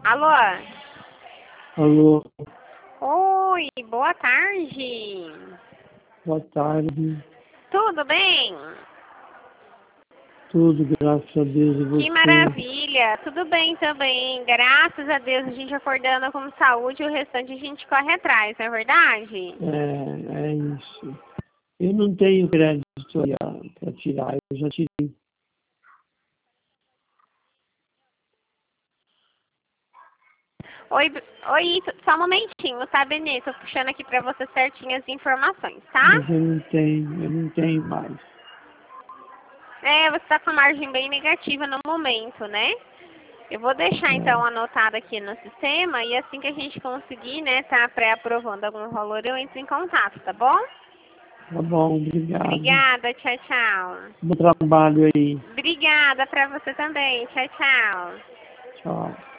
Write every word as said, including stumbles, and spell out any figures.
Alô? Alô, Oi, boa tarde. boa tarde. Tudo bem? Tudo, graças a Deus, e Que você? maravilha. Tudo bem também. Graças a Deus a gente acordando com saúde e o restante a gente corre atrás, não é verdade? É, é isso. Eu não tenho crédito para tirar, eu já tirei. Oi, oi, só um momentinho, tá, Benê? Tô puxando aqui pra você certinho as informações, tá? Mas eu não tenho, eu não tenho mais. É, você tá com a margem bem negativa no momento, né? Eu vou deixar então É, anotado aqui no sistema e assim que a gente conseguir, né, tá pré-aprovando algum valor, eu entro em contato, tá bom? tá bom, obrigado. Obrigada, tchau, tchau. Bom trabalho aí. Obrigada pra você também, tchau, tchau. Tchau.